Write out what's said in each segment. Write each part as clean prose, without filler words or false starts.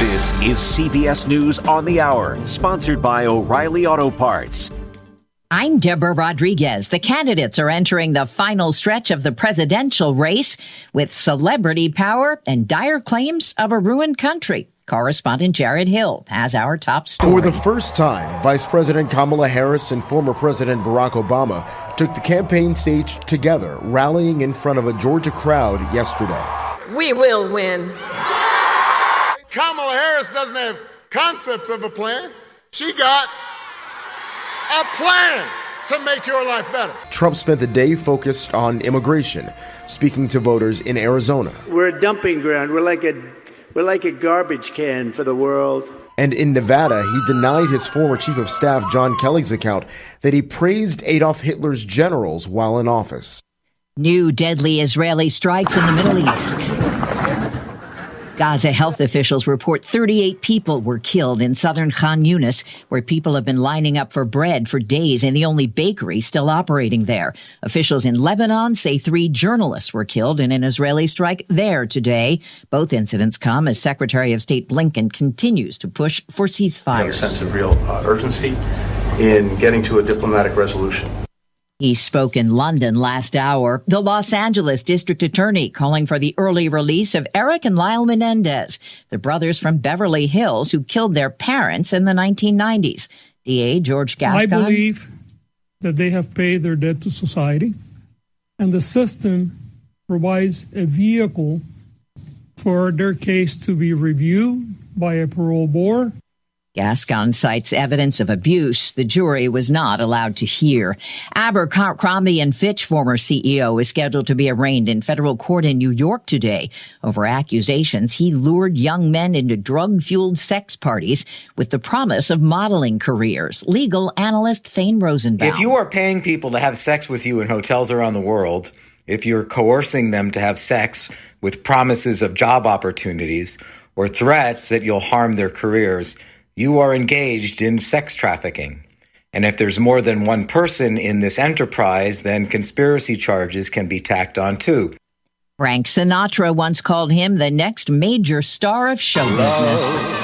This is CBS News on the Hour, sponsored by O'Reilly Auto Parts. I'm Deborah Rodriguez. The candidates are entering the final stretch of the presidential race with celebrity power and dire claims of a ruined country. Correspondent Jared Hill has our top story. For the first time, Vice President Kamala Harris and former President Barack Obama took the campaign stage together, rallying in front of a Georgia crowd yesterday. We will win. Kamala Harris doesn't have concepts of a plan. She got a plan to make your life better. Trump spent the day focused on immigration, speaking to voters in Arizona. We're a dumping ground. We're like a garbage can for the world. And in Nevada, he denied his former chief of staff John Kelly's account that he praised Adolf Hitler's generals while in office. New deadly Israeli strikes in the Middle East. Gaza health officials report 38 people were killed in southern Khan Yunis, where people have been lining up for bread for days in the only bakery still operating there. Officials in Lebanon say 3 journalists were killed in an Israeli strike there today. Both incidents come as Secretary of State Blinken continues to push for ceasefires. We have a sense of real urgency in getting to a diplomatic resolution. He spoke in London last hour. The Los Angeles District Attorney calling for the early release of Eric and Lyle Menendez, the brothers from Beverly Hills who killed their parents in the 1990s. DA George Gascon. I believe that they have paid their debt to society, and the system provides a vehicle for their case to be reviewed by a parole board. Gascon cites evidence of abuse the jury was not allowed to hear. Abercrombie & Fitch former CEO is scheduled to be arraigned in federal court in New York today over accusations he lured young men into drug-fueled sex parties with the promise of modeling careers. Legal analyst Thane Rosenbaum. If you are paying people to have sex with you in hotels around the world, if you're coercing them to have sex with promises of job opportunities or threats that you'll harm their careers, you are engaged in sex trafficking. And if there's more than one person in this enterprise, then conspiracy charges can be tacked on too. Frank Sinatra once called him the next major star of show business.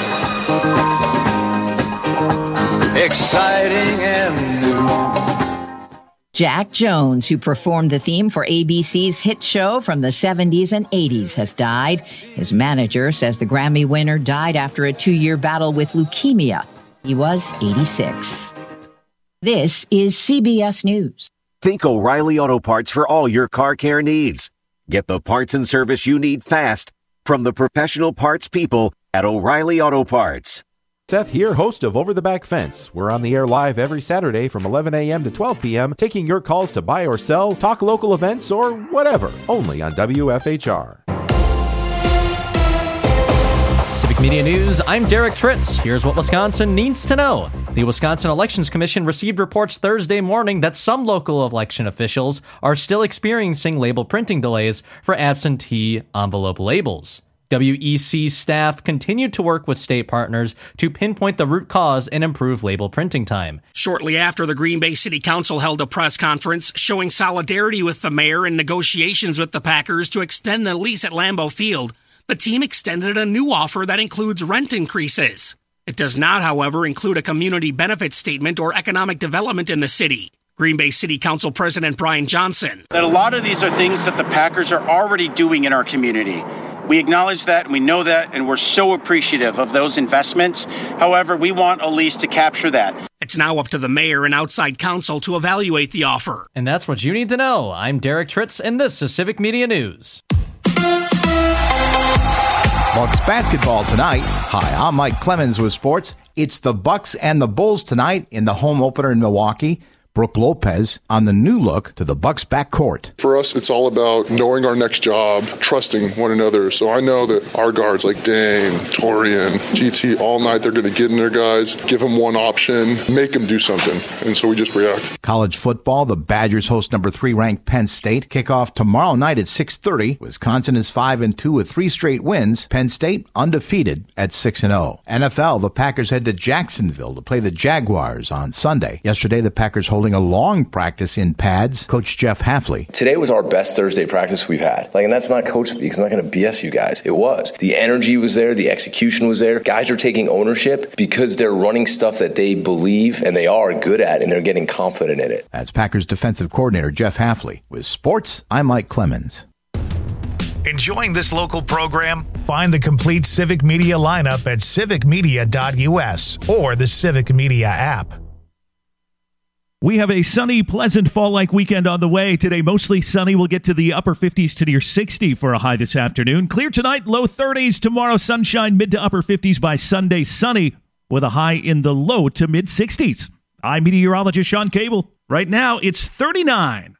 Exciting and new. Jack Jones, who performed the theme for ABC's hit show from the 70s and 80s, has died. His manager says the Grammy winner died after a 2-year battle with leukemia. He was 86. This is CBS News. Think O'Reilly Auto Parts for all your car care needs. Get the parts and service you need fast from the professional parts people at O'Reilly Auto Parts. Seth here, host of Over the Back Fence. We're on the air live every Saturday from 11 a.m. to 12 p.m., taking your calls to buy or sell, talk local events, or whatever, only on WFHR. Civic Media News, I'm Derek Tritz. Here's what Wisconsin needs to know. The Wisconsin Elections Commission received reports Thursday morning that some local election officials are still experiencing label printing delays for absentee envelope labels. WEC staff continued to work with state partners to pinpoint the root cause and improve label printing time. Shortly after, the Green Bay City Council held a press conference showing solidarity with the mayor in negotiations with the Packers to extend the lease at Lambeau Field. The team extended a new offer that includes rent increases. It does not, however, include a community benefit statement or economic development in the city. Green Bay City Council President Brian Johnson. That a lot of these are things that the Packers are already doing in our community. We acknowledge that, and we know that, and we're so appreciative of those investments. However, we want a lease to capture that. It's now up to the mayor and outside counsel to evaluate the offer. And that's what you need to know. I'm Derek Tritz, and this is Civic Media News. Bucks basketball tonight. Hi, I'm Mike Clemens with sports. It's the Bucks and the Bulls tonight in the home opener in Milwaukee. Brooke Lopez on the new look to the Bucks backcourt. For us, it's all about knowing our next job, trusting one another. So I know that our guards like Dane, Torian, GT, all night, they're going to get in there, guys, give them one option, make them do something. And so we just react. College football, the Badgers host number 3 ranked Penn State. Kickoff tomorrow night at 6:30. Wisconsin is 5-2 with 3 straight wins. Penn State undefeated at 6-0. NFL, the Packers head to Jacksonville to play the Jaguars on Sunday. Yesterday, the Packers hosted holding a long practice in pads. Coach Jeff Hafley. Today was our best Thursday practice we've had. And that's not coach speak. It's not going to BS you guys. It was. The energy was there. The execution was there. Guys are taking ownership because they're running stuff that they believe and they are good at, and they're getting confident in it. That's Packers defensive coordinator Jeff Hafley. With sports, I'm Mike Clemens. Enjoying this local program? Find the complete Civic Media lineup at civicmedia.us or the Civic Media app. We have a sunny, pleasant fall-like weekend on the way. Today, mostly sunny. We'll get to the upper 50s to near 60 for a high this afternoon. Clear tonight, low 30s. Tomorrow, sunshine, mid to upper 50s. By Sunday, sunny with a high in the low to mid 60s. I'm meteorologist Sean Cable. Right now, it's 39.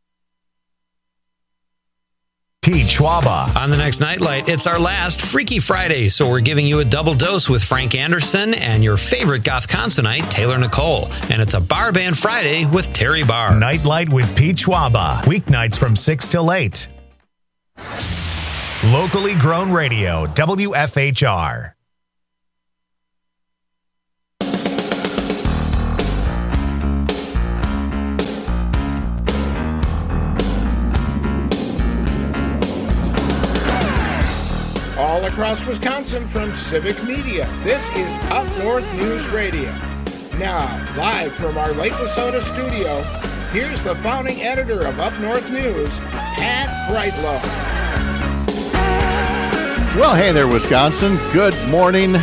Pete Schwaba. On the next Nightlight, it's our last Freaky Friday, so we're giving you a double dose with Frank Anderson and your favorite goth-consonite, Taylor Nicole. And it's a Bar Band Friday with Terry Barr. Nightlight with Pete Schwaba. Weeknights from 6 till 8. Locally grown radio, WFHR. All across Wisconsin from Civic Media, this is Up North News Radio. Now, live from our Lake Wissota studio, here's the founding editor of Up North News, Pat Brightlow. Well, hey there, Wisconsin. Good morning.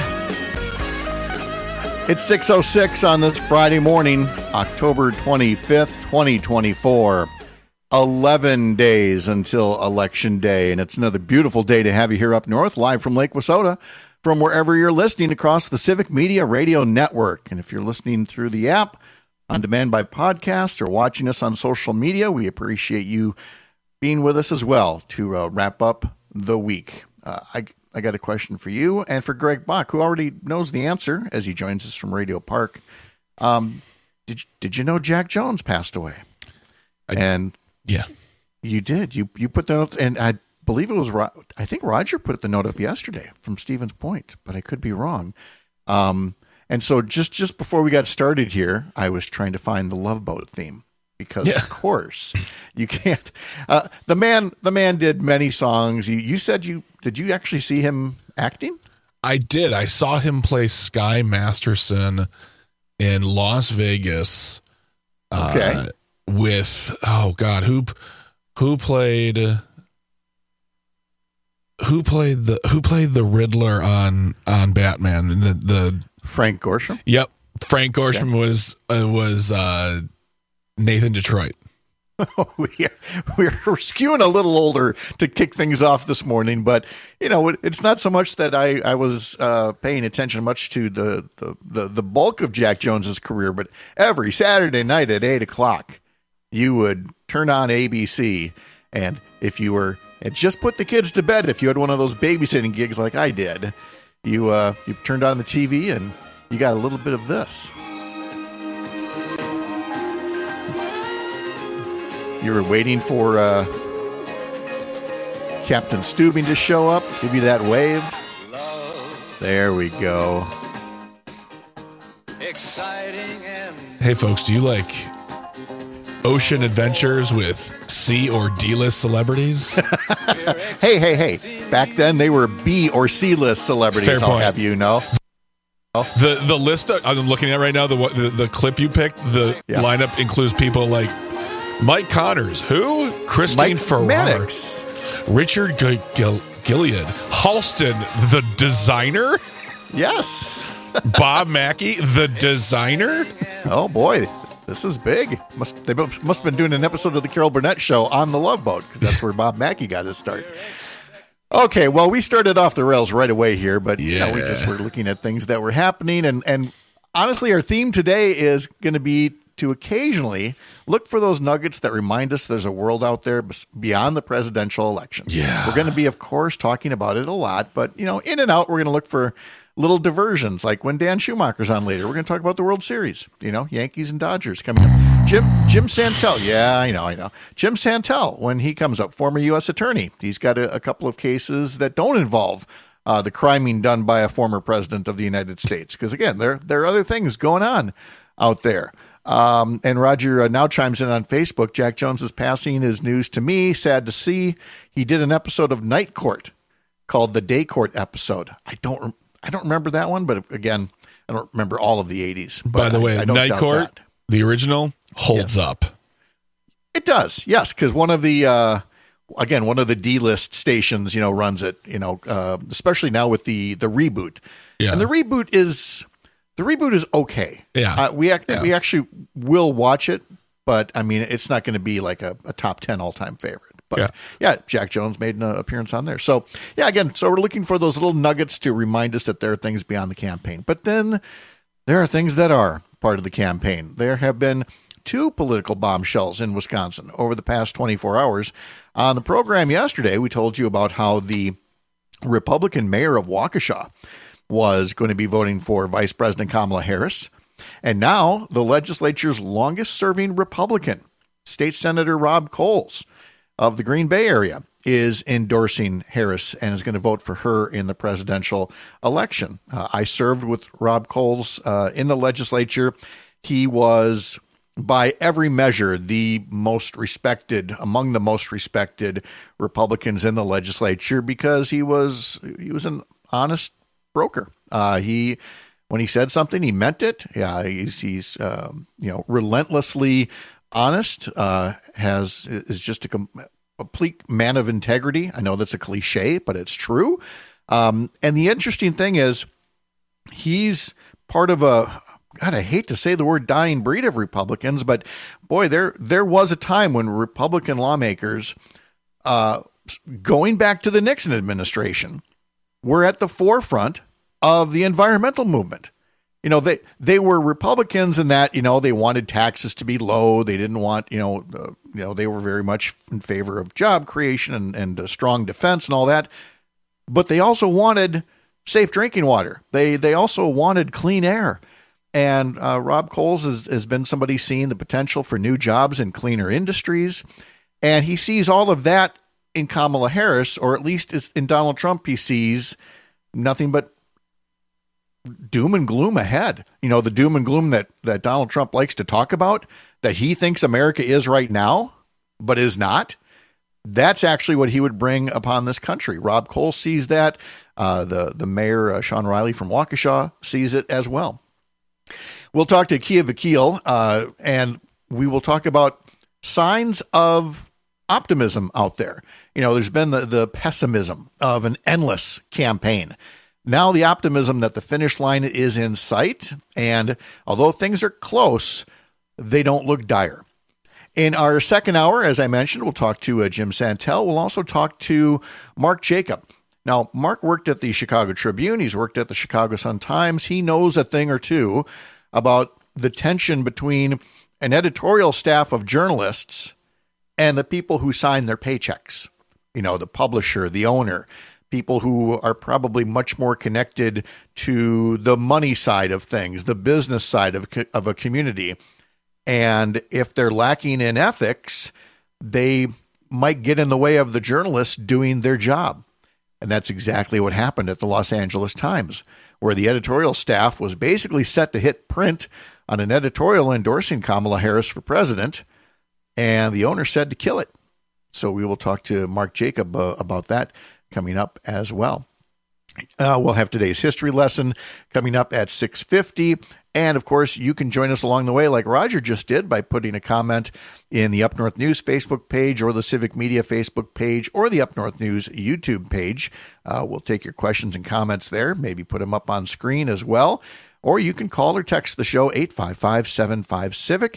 It's 6:06 on this Friday morning, October 25th, 2024. 11 days until Election Day, and it's another beautiful day to have you here up north, live from Lake Wissota, from wherever you're listening across the Civic Media Radio Network. And if you're listening through the app, on demand by podcast, or watching us on social media, we appreciate you being with us as well to wrap up the week. I got a question for you and for Greg Bach, who already knows the answer as he joins us from Radio Park. Did you know Jack Jones passed away? Yeah, you did. You put the note, and I believe it was. I think Roger put the note up yesterday from Stevens Point, but I could be wrong. And so just before we got started here, I was trying to find the Love Boat theme because, of course, you can't. The man did many songs. You said did you actually see him acting? I did. I saw him play Sky Masterson in Las Vegas. Okay. With who played the Riddler on Batman, and the Frank Gorshin? Yep, Frank Gorshin was Nathan Detroit. We're skewing a little older to kick things off this morning, but it's not so much that I was paying attention much to the bulk of Jack Jones's career, but every Saturday night at 8:00. You would turn on ABC, and if you had just put the kids to bed, if you had one of those babysitting gigs like I did, you turned on the TV and you got a little bit of this. You were waiting for Captain Steubing to show up, give you that wave. There we go. Hey, folks, do you like ocean adventures with C or D-list celebrities? Hey. Back then, they were B or C-list celebrities, Fair point. I'll have you know. The list I'm looking at right now, the clip you picked, the lineup includes people like Mike Connors, who? Christine Ferrara, Mannix, Richard Gilliard, Halston, the designer? Yes. Bob Mackey, the designer? Oh, boy. This is big. They must have been doing an episode of the Carol Burnett Show on the Love Boat, because that's where Bob Mackey got his start. Okay, well, we started off the rails right away here, but we just were looking at things that were happening. And honestly, our theme today is going to be to occasionally look for those nuggets that remind us there's a world out there beyond the presidential election. Yeah. We're going to be, of course, talking about it a lot, but, in and out, we're going to look for little diversions, like when Dan Schumacher's on later. We're going to talk about the World Series, Yankees and Dodgers coming up. Jim Santel. Yeah, I know. Jim Santel, when he comes up, former U.S. attorney. He's got a couple of cases that don't involve the criming done by a former president of the United States. Because, again, there are other things going on out there. And Roger now chimes in on Facebook. Jack Jones's passing is news to me. Sad to see. He did an episode of Night Court called the Day Court episode. I don't remember that one, but again, I don't remember all of the 80s. By the way, Night Court, the original, holds up. It does, yes, because one of the D-list stations, runs it. Especially now with the reboot, and the reboot is okay. Yeah, we actually will watch it, but I mean, it's not going to be like a top 10 all-time favorite. But Jack Jones made an appearance on there. So so we're looking for those little nuggets to remind us that there are things beyond the campaign. But then there are things that are part of the campaign. There have been 2 political bombshells in Wisconsin over the past 24 hours. On the program yesterday, we told you about how the Republican mayor of Waukesha was going to be voting for Vice President Kamala Harris. And now the legislature's longest-serving Republican, State Senator Rob Coles of the Green Bay area, is endorsing Harris and is going to vote for her in the presidential election. I served with Rob Coles in the legislature. He was, by every measure, among the most respected Republicans in the legislature because he was an honest broker. When he said something, he meant it. Yeah, he's relentlessly honest. Is just a complete man of integrity. I know that's a cliche, but it's true. And the interesting thing is, he's part of God, I hate to say the word dying breed of Republicans, but boy, there was a time when Republican lawmakers, going back to the Nixon administration, were at the forefront of the environmental movement. They were Republicans in that, they wanted taxes to be low. They didn't want, they were very much in favor of job creation and a strong defense and all that. But they also wanted safe drinking water. They also wanted clean air. And Rob Coles has been somebody seeing the potential for new jobs in cleaner industries. And he sees all of that in Kamala Harris, or at least in Donald Trump, he sees nothing but doom and gloom ahead. The doom and gloom that Donald Trump likes to talk about, that he thinks America is right now, but is not. That's actually what he would bring upon this country. Rob Coles sees that. The mayor, Sean Riley from Waukesha, sees it as well. We'll talk to Kia Vakil, and we will talk about signs of optimism out there. There's been the pessimism of an endless campaign. Now the optimism that the finish line is in sight, and although things are close, they don't look dire. In our second hour, as I mentioned, we'll talk to Jim Santel. We'll also talk to Mark Jacob. Now, Mark worked at the Chicago Tribune. He's worked at the Chicago Sun-Times. He knows a thing or two about the tension between an editorial staff of journalists and the people who sign their paychecks. The publisher, the owner, people who are probably much more connected to the money side of things, the business side of a community. And if they're lacking in ethics, they might get in the way of the journalists doing their job. And that's exactly what happened at the Los Angeles Times, where the editorial staff was basically set to hit print on an editorial endorsing Kamala Harris for president, and the owner said to kill it. So we will talk to Mark Jacob about that coming up as well. We'll have today's history lesson coming up at 6:50. And, of course, you can join us along the way like Roger just did by putting a comment in the Up North News Facebook page or the Civic Media Facebook page or the Up North News YouTube page. We'll take your questions and comments there, maybe put them up on screen as well. Or you can call or text the show 855-75-CIVIC,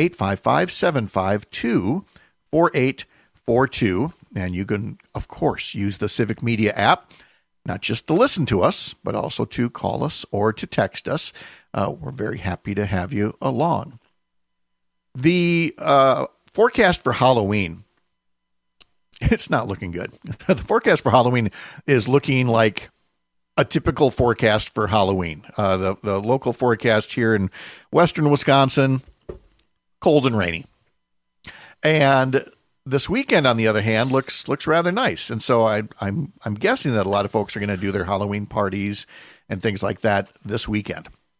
855-752-4842. And you can, of course, use the Civic Media app, not just to listen to us, but also to call us or to text us. We're very happy to have you along. The forecast for Halloween, it's not looking good. The forecast for Halloween is looking like a typical forecast for Halloween. The local forecast here in western Wisconsin, cold and rainy. And this weekend, on the other hand, looks rather nice. And so I'm guessing that a lot of folks are going to do their Halloween parties and things like that this weekend.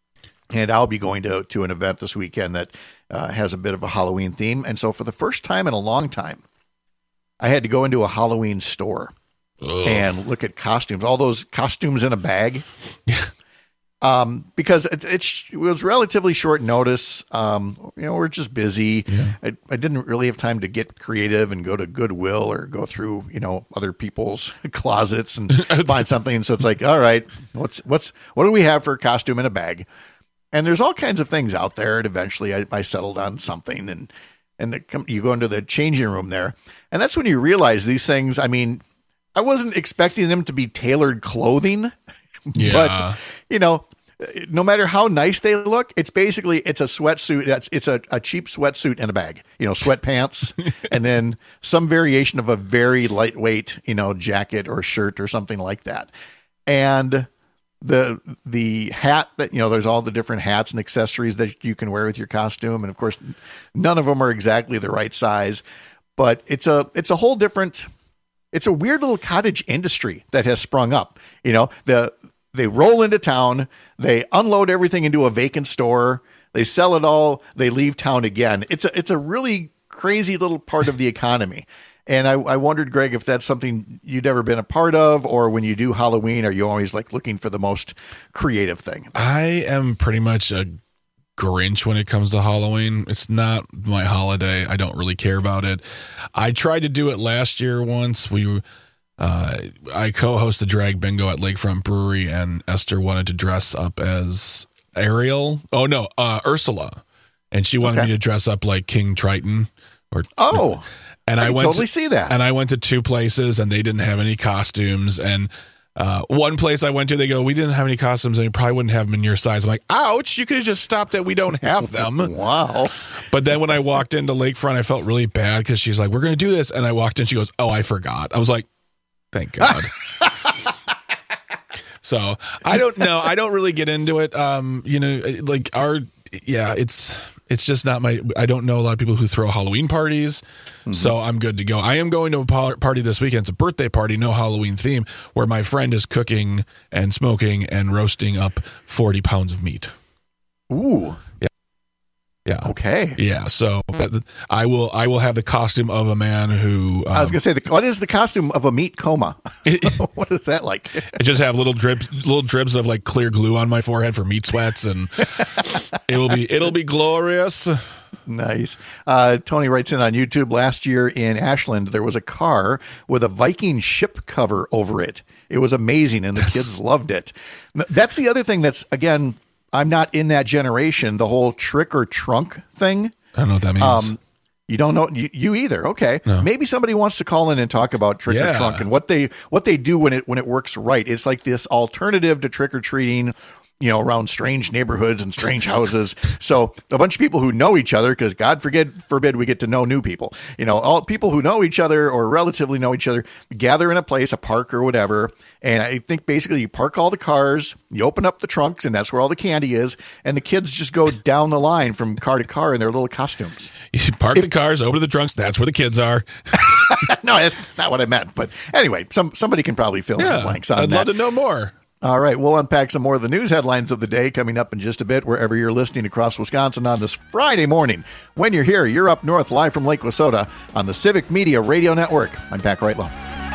And I'll be going to an event this weekend that has a bit of a Halloween theme. And so for the first time in a long time, I had to go into a Halloween store and look at costumes, all those costumes in a bag. Because it was relatively short notice. We're just busy. Yeah. I didn't really have time to get creative and go to Goodwill or go through, other people's closets and find something. So it's like, all right, what do we have for a costume in a bag? And there's all kinds of things out there. And eventually I settled on something and you go into the changing room there. And that's when you realize these things. I mean, I wasn't expecting them to be tailored clothing. Yeah. But, no matter how nice they look, it's a sweatsuit. It's a cheap sweatsuit in a bag, sweatpants, and then some variation of a very lightweight, jacket or shirt or something like that. And the hat that, there's all the different hats and accessories that you can wear with your costume. And of course, none of them are exactly the right size, but it's a whole different, it's a weird little cottage industry that has sprung up. They roll into town, they unload everything into a vacant store, they sell it all, they leave town again. It's a really crazy little part of the economy. And I wondered, Greg, if that's something you'd ever been a part of, or when you do Halloween, are you always looking for the most creative thing? I am pretty much a Grinch when it comes to Halloween. It's not my holiday. I don't really care about it. I tried to do it last year once. I co-host a drag bingo at Lakefront Brewery, and Esther wanted to dress up as Ariel. Oh no, Ursula, and she wanted me to dress up like King Triton. And I went totally see that. And I went to two places, and they didn't have any costumes. And one place I went to, they go, "We didn't have any costumes, and you probably wouldn't have them in your size." I'm like, "Ouch! You could have just stopped at we don't have them." Wow. But then when I walked into Lakefront, I felt really bad because she's like, "We're going to do this," and I walked in, she goes, "Oh, I forgot." I was like, thank God. So I don't know. I don't really get into it. It's just not my, I don't know a lot of people who throw Halloween parties. Mm-hmm. So I'm good to go. I am going to a party this weekend. It's a birthday party, no Halloween theme, where my friend is cooking and smoking and roasting up 40 pounds of meat. Ooh. Yeah. Okay. Yeah. So I will have the costume of a man who. I was going to say, what is the costume of a meat coma? What is that like? I just have little drips of clear glue on my forehead for meat sweats, and it'll be glorious. Nice. Tony writes in on YouTube. Last year in Ashland, there was a car with a Viking ship cover over it. It was amazing, and the kids loved it. That's the other thing that's, again, I'm not in that generation, the whole trick or trunk thing. I don't know what that means. You don't know you either. Okay. No. Maybe somebody wants to call in and talk about trick or trunk and what they do when it works right. It's like this alternative to trick or treating, around strange neighborhoods and strange houses. So a bunch of people who know each other, because God forbid we get to know new people, all people who know each other or relatively know each other gather in a place, a park or whatever. And I think basically you park all the cars, you open up the trunks, and that's where all the candy is. And the kids just go down the line from car to car in their little costumes. You park the cars, open the trunks. That's where the kids are. No, that's not what I meant. But anyway, somebody can probably fill in the blanks on that. I'd love to know more. All right, we'll unpack some more of the news headlines of the day coming up in just a bit, wherever you're listening across Wisconsin on this Friday morning. When you're here, you're up north, live from Lake Wissota on the Civic Media Radio Network. I'm Pat Reitlow.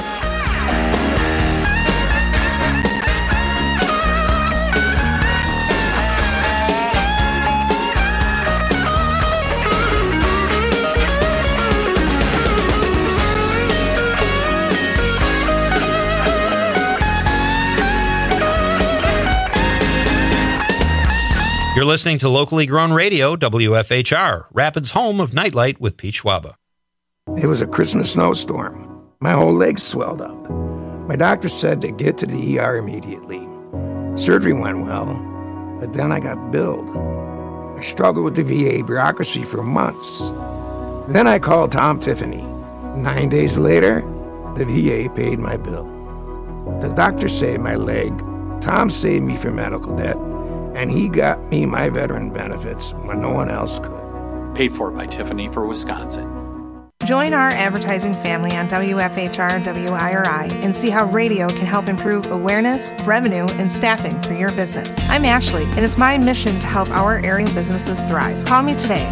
You're listening to locally grown radio, WFHR, Rapids' home of Nightlight with Pete Schwaba. It was a Christmas snowstorm. My whole leg swelled up. My doctor said to get to the ER immediately. Surgery went well, but then I got billed. I struggled with the VA bureaucracy for months. Then I called Tom Tiffany. 9 days later, the VA paid my bill. The doctor saved my leg, Tom saved me from medical debt, and he got me my veteran benefits when no one else could. Paid for by Tiffany for Wisconsin. Join our advertising family on WFHR and WIRI and see how radio can help improve awareness, revenue, and staffing for your business. I'm Ashley, and it's my mission to help our area businesses thrive. Call me today,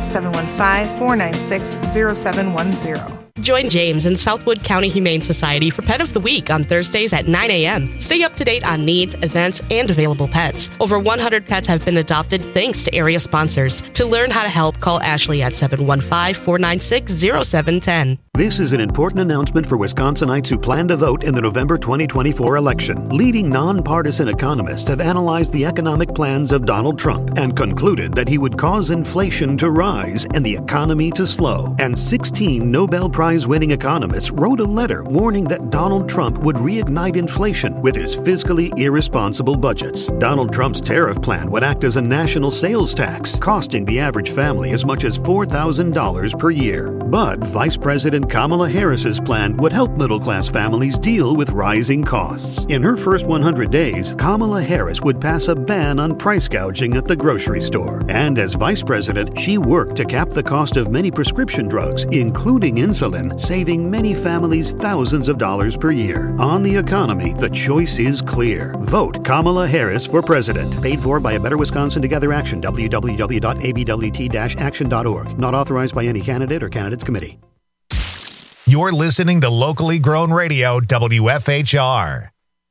715-496-0710. Join James and Southwood County Humane Society for Pet of the Week on Thursdays at 9 a.m. Stay up to date on needs, events, and available pets. Over 100 pets have been adopted thanks to area sponsors. To learn how to help, call Ashley at 715-496-0710. This is an important announcement for Wisconsinites who plan to vote in the November 2024 election. Leading nonpartisan economists have analyzed the economic plans of Donald Trump and concluded that he would cause inflation to rise and the economy to slow. And 16 Nobel Prize-winning economists wrote a letter warning that Donald Trump would reignite inflation with his fiscally irresponsible budgets. Donald Trump's tariff plan would act as a national sales tax, costing the average family as much as $4,000 per year. But Vice President Kamala Harris's plan would help middle-class families deal with rising costs. In her first 100 days, Kamala Harris would pass a ban on price gouging at the grocery store. And as vice president, she worked to cap the cost of many prescription drugs, including insulin, saving many families thousands of dollars per year. On the economy, the choice is clear. Vote Kamala Harris for president. Paid for by A Better Wisconsin Together Action, www.abwt-action.org. Not authorized by any candidate or candidates committee. You're listening to Locally Grown Radio, WFHR.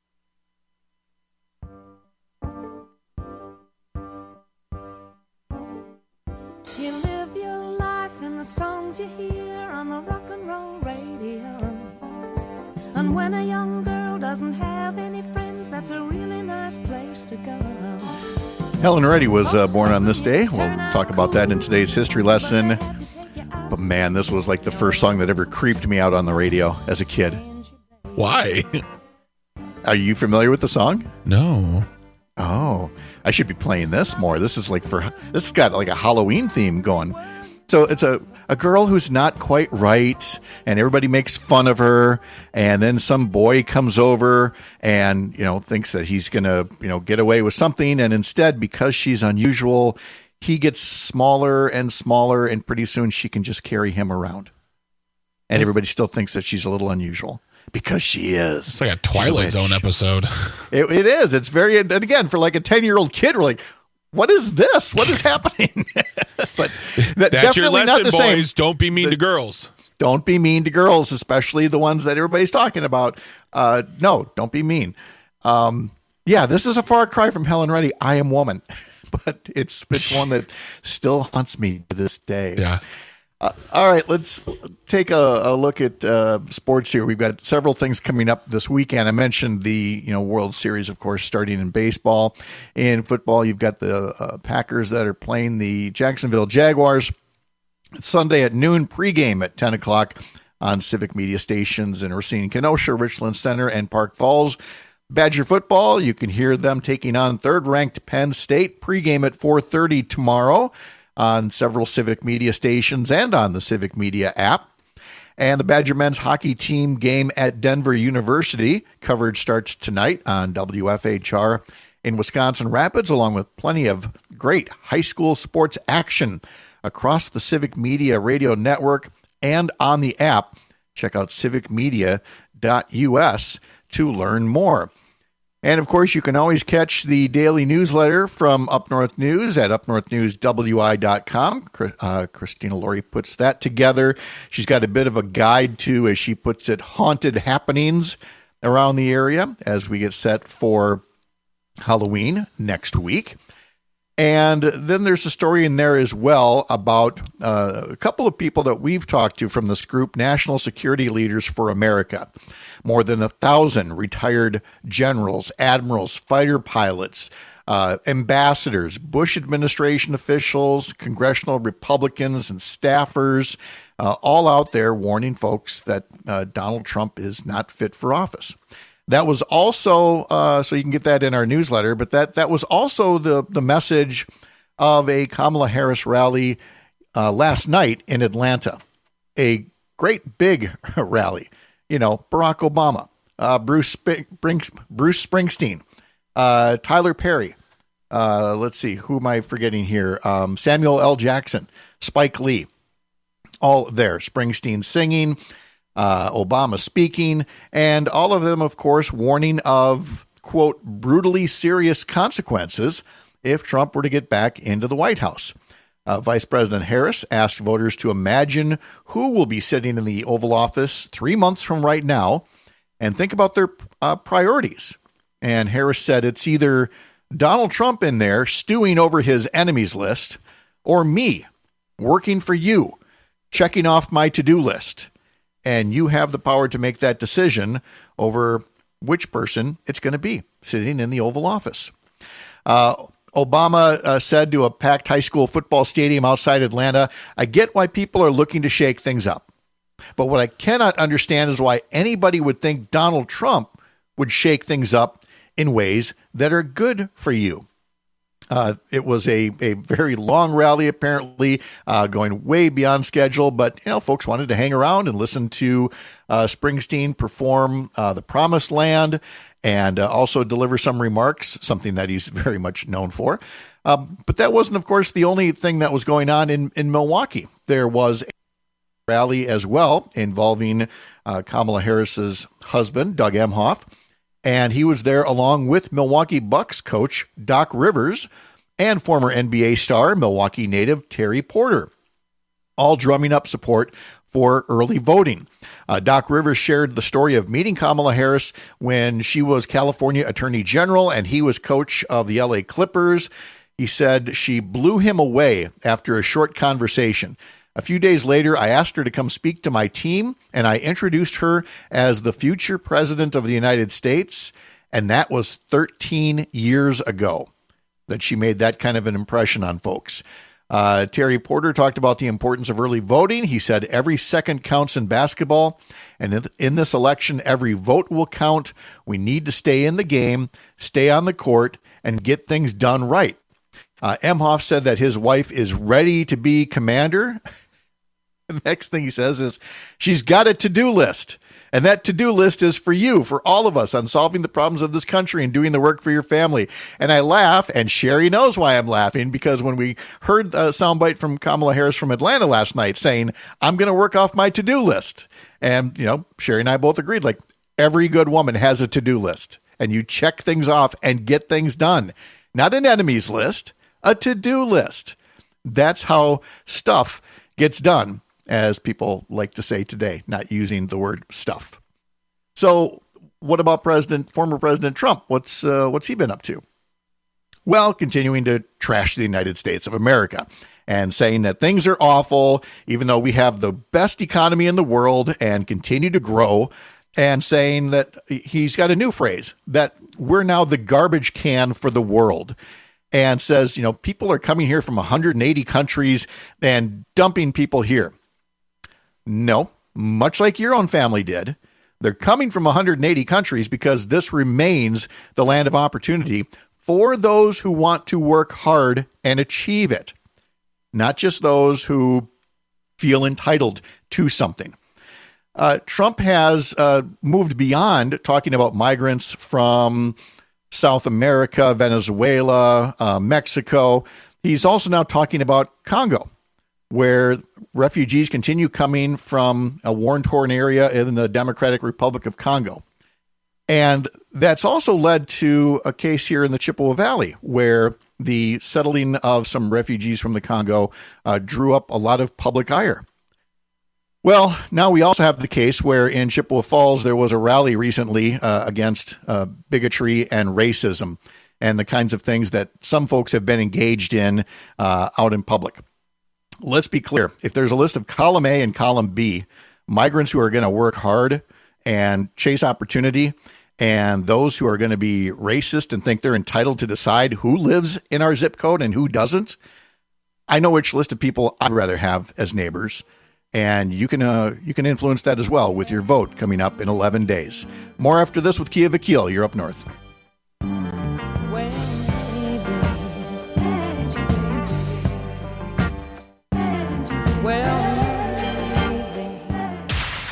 You live your life in the songs you hear on the rock and roll radio. And when a young girl doesn't have any friends, that's a really nice place to go. Helen Reddy was born on this day. We'll talk about that in today's history lesson. But man, this was like the first song that ever creeped me out on the radio as a kid. Why? Are you familiar with the song? No. Oh, I should be playing this more. This has got like a Halloween theme going. So it's a girl who's not quite right, and everybody makes fun of her, and then some boy comes over and, thinks that he's going to, get away with something, and instead, because she's unusual, he gets smaller and smaller, and pretty soon she can just carry him around. And everybody still thinks that she's a little unusual because she is. It's like a Twilight Zone episode. It is. It's very, and again, for like a 10-year-old kid, we're like, what is this? What is happening? But that's your lesson, not the boys. Same. Don't be mean to girls. Don't be mean to girls, especially the ones that everybody's talking about. No, don't be mean. This is a far cry from Helen Reddy, I Am Woman. But it's one that still haunts me to this day. Yeah. All right, let's take a look at sports here. We've got several things coming up this weekend. I mentioned the World Series, of course, starting in baseball. In football, you've got the Packers that are playing the Jacksonville Jaguars. It's Sunday at noon, pregame at 10 o'clock on Civic Media stations in Racine, Kenosha, Richland Center, and Park Falls. Badger football, you can hear them taking on third-ranked Penn State. Pregame at 4:30 tomorrow on several Civic Media stations and on the Civic Media app. And the Badger men's hockey team game at Denver University. Coverage starts tonight on WFHR in Wisconsin Rapids, along with plenty of great high school sports action across the Civic Media radio network and on the app. Check out civicmedia.us to learn more. And, of course, you can always catch the daily newsletter from Up North News at upnorthnewswi.com. Christina Laurie puts that together. She's got a bit of a guide to, as she puts it, haunted happenings around the area as we get set for Halloween next week. And then there's a story in there as well about a couple of people that we've talked to from this group, National Security Leaders for America. More than 1,000 retired generals, admirals, fighter pilots, ambassadors, Bush administration officials, congressional Republicans, and staffers, all out there warning folks that Donald Trump is not fit for office. That was also, so you can get that in our newsletter, but that was also the message of a Kamala Harris rally last night in Atlanta. A great big rally. Barack Obama, Bruce Springsteen, Tyler Perry. Let's see, who am I forgetting here? Samuel L. Jackson, Spike Lee. all there. Springsteen singing, Obama speaking, and all of them, of course, warning of, quote, brutally serious consequences if Trump were to get back into the White House. Vice President Harris asked voters to imagine who will be sitting in the Oval Office 3 months from right now and think about their priorities. And Harris said it's either Donald Trump in there stewing over his enemies list or me working for you, checking off my to-do list. And you have the power to make that decision over which person it's going to be sitting in the Oval Office. Obama said to a packed high school football stadium outside Atlanta, "I get why people are looking to shake things up. But what I cannot understand is why anybody would think Donald Trump would shake things up in ways that are good for you." It was a very long rally, apparently, going way beyond schedule. But, folks wanted to hang around and listen to Springsteen perform The Promised Land and also deliver some remarks, something that he's very much known for. But that wasn't, of course, the only thing that was going on in Milwaukee. There was a rally as well involving Kamala Harris's husband, Doug Emhoff. And he was there along with Milwaukee Bucks coach Doc Rivers and former NBA star, Milwaukee native Terry Porter, all drumming up support for early voting. Doc Rivers shared the story of meeting Kamala Harris when she was California Attorney General and he was coach of the LA Clippers. He said she blew him away after a short conversation. A few days later, I asked her to come speak to my team, and I introduced her as the future president of the United States, and that was 13 years ago that she made that kind of an impression on folks. Terry Porter talked about the importance of early voting. He said every second counts in basketball, and in this election, every vote will count. We need to stay in the game, stay on the court, and get things done right. Emhoff said that his wife is ready to be commander. The next thing he says is she's got a to-do list. And that to-do list is for you, for all of us, on solving the problems of this country and doing the work for your family. And I laugh, and Sherry knows why I'm laughing, because when we heard a soundbite from Kamala Harris from Atlanta last night saying, I'm going to work off my to-do list. And, Sherry and I both agreed, like, every good woman has a to-do list. And you check things off and get things done. Not an enemies list, a to-do list. That's how stuff gets done, as people like to say today, not using the word stuff. So what about former President Trump? What's he been up to? Well, continuing to trash the United States of America and saying that things are awful, even though we have the best economy in the world and continue to grow, and saying that he's got a new phrase, that we're now the garbage can for the world. And says, people are coming here from 180 countries and dumping people here. No, much like your own family did. They're coming from 180 countries because this remains the land of opportunity for those who want to work hard and achieve it, not just those who feel entitled to something. Trump has moved beyond talking about migrants from South America, Venezuela, Mexico. He's also now talking about Congo, where refugees continue coming from a war-torn area in the Democratic Republic of Congo. And that's also led to a case here in the Chippewa Valley, where the settling of some refugees from the Congo drew up a lot of public ire. Well, now we also have the case where in Chippewa Falls, there was a rally recently against bigotry and racism and the kinds of things that some folks have been engaged in out in public. Let's be clear. If there's a list of column A and column B, migrants who are going to work hard and chase opportunity, and those who are going to be racist and think they're entitled to decide who lives in our zip code and who doesn't, I know which list of people I'd rather have as neighbors. And you can influence that as well with your vote coming up in 11 days. More after this with Kia Vakil. You're up north.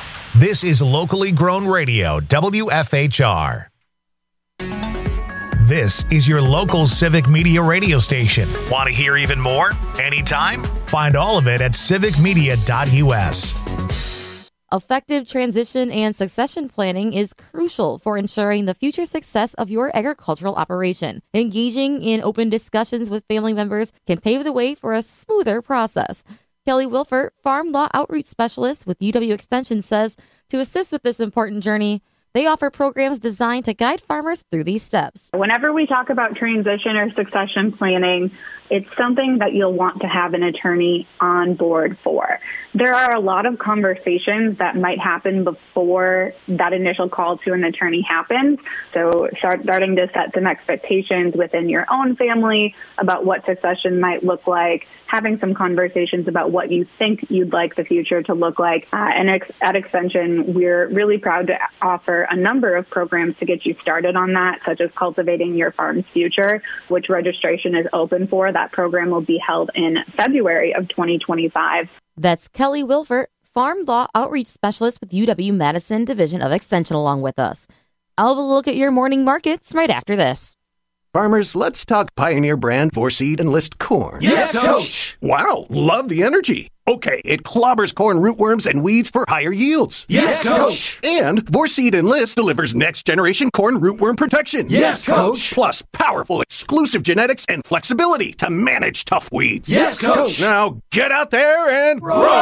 This is locally grown radio, WFHR. This is your local Civic Media radio station. Want to hear even more? Anytime? Find all of it at civicmedia.us. Effective transition and succession planning is crucial for ensuring the future success of your agricultural operation. Engaging in open discussions with family members can pave the way for a smoother process. Kelly Wilford, Farm Law Outreach Specialist with UW Extension, says to assist with this important journey, they offer programs designed to guide farmers through these steps. Whenever we talk about transition or succession planning, it's something that you'll want to have an attorney on board for. There are a lot of conversations that might happen before that initial call to an attorney happens. So starting to set some expectations within your own family about what succession might look like, having some conversations about what you think you'd like the future to look like. And at Extension, we're really proud to offer a number of programs to get you started on that, such as Cultivating Your Farm's Future, which registration is open for. That program will be held in February of 2025. That's Kelly Wilford, Farm Law Outreach Specialist with UW-Madison Division of Extension, along with us. I'll have a look at your morning markets right after this. Farmers, let's talk Pioneer brand 4-Seed Enlist corn. Yes, Coach! Wow, love the energy. Okay, it clobbers corn rootworms and weeds for higher yields. Yes, Coach! And 4-Seed Enlist delivers next-generation corn rootworm protection. Yes, Coach! Plus powerful exclusive genetics and flexibility to manage tough weeds. Yes, Coach! Now get out there and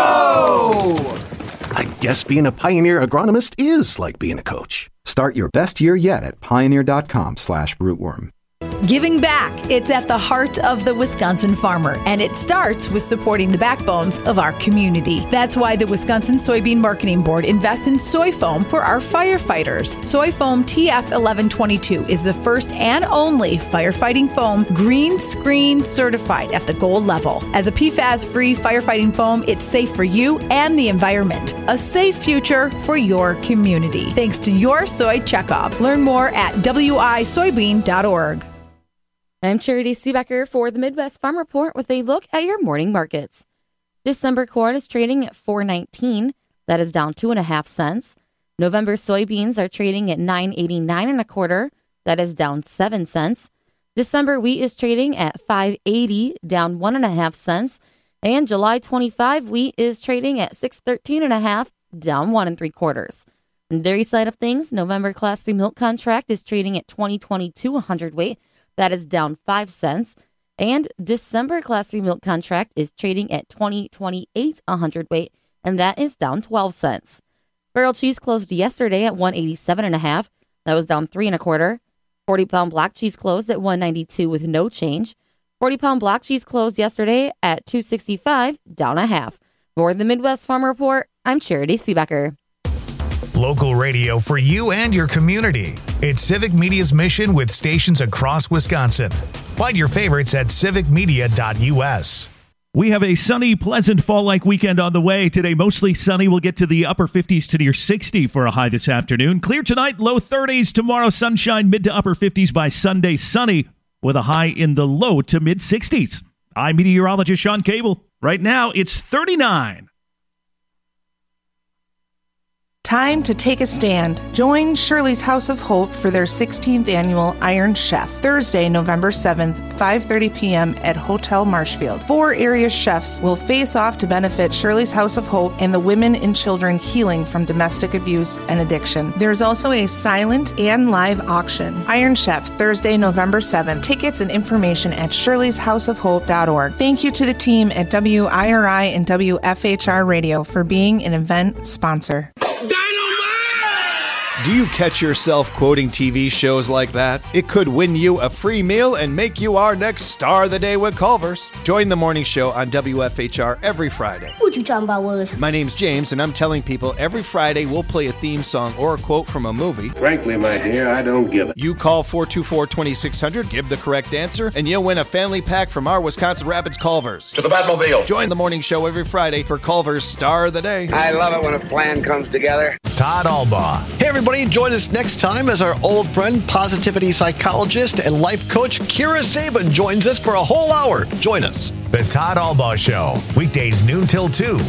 grow! I guess being a Pioneer agronomist is like being a coach. Start your best year yet at pioneer.com/rootworm. Giving back. It's at the heart of the Wisconsin farmer, and it starts with supporting the backbones of our community. That's why the Wisconsin Soybean Marketing Board invests in soy foam for our firefighters. Soy foam TF1122 is the first and only firefighting foam green screen certified at the gold level. As a PFAS-free firefighting foam, it's safe for you and the environment. A safe future for your community. Thanks to your soy checkoff. Learn more at wisoybean.org. I'm Charity Seebecker for the Midwest Farm Report with a look at your morning markets. December corn is trading at $4.19. That is down 2.5 cents. November soybeans are trading at $9.89 1/4. That is down 7 cents. December wheat is trading at $5.80, down 1.5 cents. And July 25 wheat is trading at $6.13 1/2, down 1 3/4. On the dairy side of things, November Class 3 milk contract is trading at $20.22 a hundredweight. That is down 5 cents. And December Class 3 milk contract is trading at $20.28 a hundredweight, and that is down 12 cents. Barrel cheese closed yesterday at $187 1/2. That was down 3 1/4. 40-pound block cheese closed at $192 with no change. 40-pound block cheese closed yesterday at $265, down 1/2. For the Midwest Farm Report, I'm Charity Seebecker. Local radio for you and your community. It's Civic Media's mission with stations across Wisconsin. Find your favorites at civicmedia.us. We have a sunny, pleasant fall-like weekend on the way. Today, mostly sunny. We'll get to the upper 50s to near 60 for a high this afternoon. Clear tonight, low 30s. Tomorrow, sunshine, mid to upper 50s. By Sunday, sunny with a high in the low to mid 60s. I'm meteorologist Sean Cable. Right now, it's 39. Time to take a stand. Join Shirley's House of Hope for their 16th annual Iron Chef, Thursday, November 7th, 5:30 p.m. at Hotel Marshfield. 4 area chefs will face off to benefit Shirley's House of Hope and the women and children healing from domestic abuse and addiction. There's also a silent and live auction. Iron Chef, Thursday, November 7th. Tickets and information at shirleyshouseofhope.org. Thank you to the team at WIRI and WFHR Radio for being an event sponsor. Do you catch yourself quoting TV shows like that? It could win you a free meal and make you our next star of the day with Culver's. Join the morning show on WFHR every Friday. What you talking about, Willis? My name's James, and I'm telling people every Friday we'll play a theme song or a quote from a movie. Frankly, my dear, I don't give it. You call 424-2600, give the correct answer, and you'll win a family pack from our Wisconsin Rapids Culver's. To the Batmobile. Join the morning show every Friday for Culver's Star of the Day. I love it when a plan comes together. Todd Albaugh. Hey, everybody, join us next time as our old friend, positivity psychologist, and life coach Kira Sabin joins us for a whole hour. Join us. The Todd Albaugh Show, weekdays noon till 2.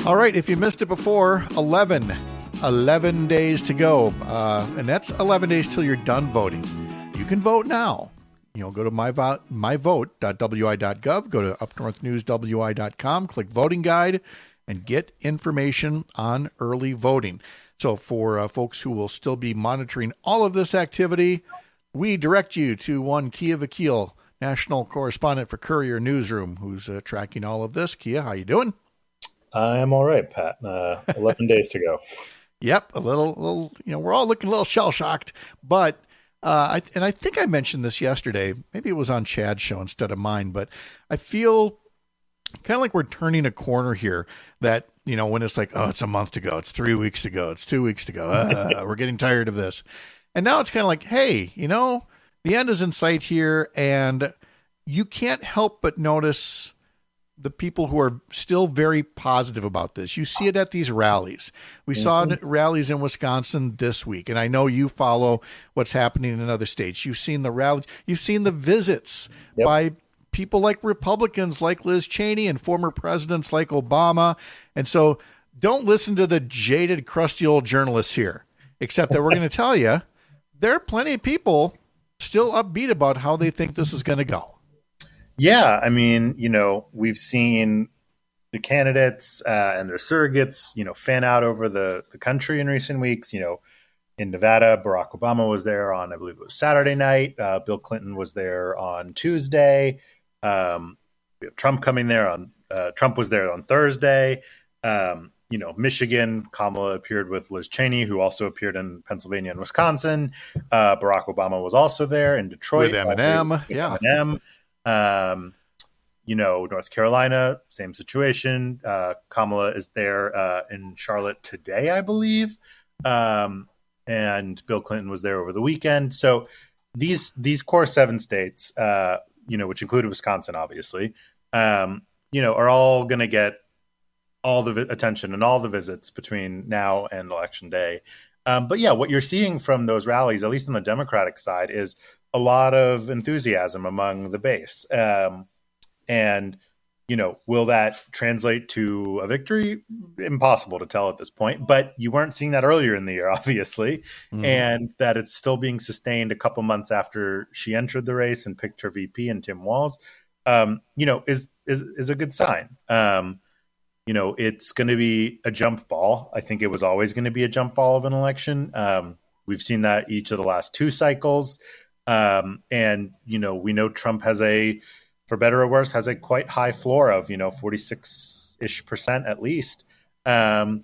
All right, if you missed it before, 11 days to go. And that's 11 days till you're done voting. You can vote now. Go to myvote.wi.gov, go to upnorthnewswi.com, click voting guide, and get information on early voting. So for folks who will still be monitoring all of this activity, we direct you to one Kia Vakil, national correspondent for Courier Newsroom, who's tracking all of this. Kia, how you doing? I'm all right, Pat. 11 days to go. Yep, a little. We're all looking a little shell-shocked, but I think I mentioned this yesterday. Maybe it was on Chad's show instead of mine, but I feel kind of like we're turning a corner here. That when it's like, oh, it's a month to go, it's 3 weeks to go, it's 2 weeks to go. We're getting tired of this, and now it's kind of like, hey, the end is in sight here, and you can't help but notice the people who are still very positive about this. You see it at these rallies. We saw rallies in Wisconsin this week, and I know you follow what's happening in other states. You've seen the rallies. You've seen the visits by people like Republicans like Liz Cheney and former presidents like Obama. And so don't listen to the jaded, crusty old journalists here, except that we're going to tell you there are plenty of people still upbeat about how they think this is going to go. Yeah, I mean, we've seen the candidates and their surrogates, fan out over the country in recent weeks. In Nevada, Barack Obama was there on, I believe it was Saturday night. Bill Clinton was there on Tuesday. We have Trump coming there on. Trump was there on Thursday. Michigan, Kamala appeared with Liz Cheney, who also appeared in Pennsylvania and Wisconsin. Barack Obama was also there in Detroit with Eminem. Eminem. North Carolina, same situation. Kamala is there in Charlotte today, I believe. And Bill Clinton was there over the weekend. So these core 7 states, which included Wisconsin, obviously, are all going to get all the attention and all the visits between now and Election Day. But yeah, what you're seeing from those rallies, at least on the Democratic side, is a lot of enthusiasm among the base. And, will that translate to a victory? Impossible to tell at this point, but you weren't seeing that earlier in the year, obviously. And that it's still being sustained a couple months after she entered the race and picked her VP and Tim Walz, is a good sign. It's going to be a jump ball. I think it was always going to be a jump ball of an election. We've seen that each of the last 2 cycles. And, we know Trump has for better or worse, has a quite high floor of, 46-ish% at least. And,